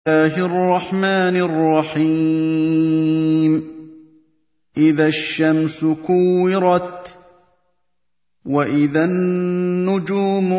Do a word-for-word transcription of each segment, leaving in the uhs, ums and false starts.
الله الرحمن الرحيم إذا الشمس كورت وإذا النجوم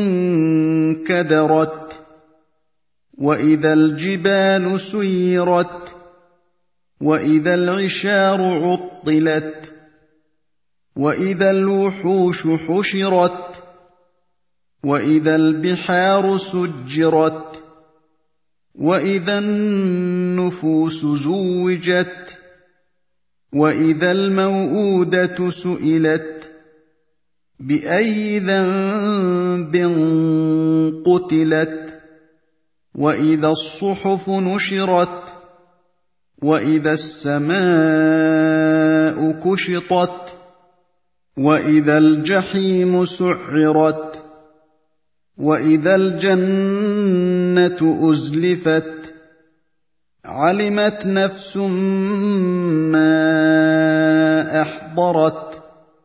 انكدرت وإذا الجبال سيرت وإذا العشار عطلت وإذا الوحوش حشرت وإذا البحار سجرت وإذا النفوس زوجت وإذا الموءودة سئلت بأي ذنب قتلت وإذا الصحف نشرت وإذا السماء كشطت وإذا الجحيم سعرت وإذا الجنة أزلفت علمت نفس ما أحضرت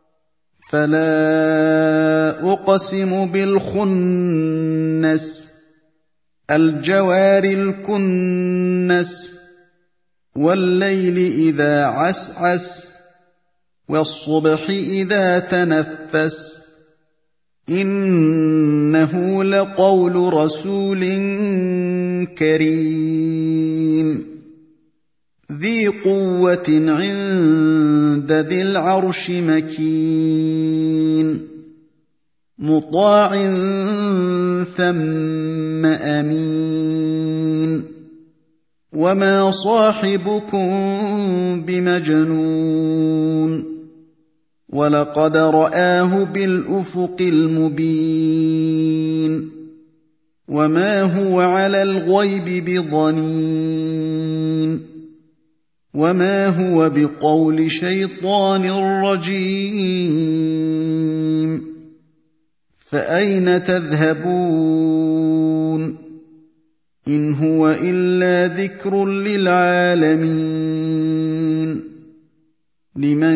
فلا أقسم بالخنس الجوار الكنس والليل إذا عسعس والصبح إذا تنفس إنه لقول رسول كريم ذي قوة عند ذي العرش مكين مطاع ثم أمين وما صاحبكم بمجنون ولقد رآه بالأفق المبين وما هو على الغيب بضنين وما هو بقول شيطان رجيم فأين تذهبون إن هو إلا ذكر للعالمين لمن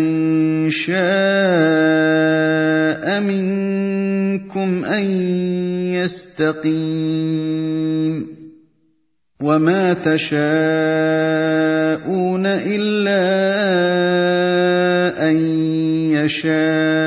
شاء منكم أن يستقيم وما تشاءون إلا أن يشاء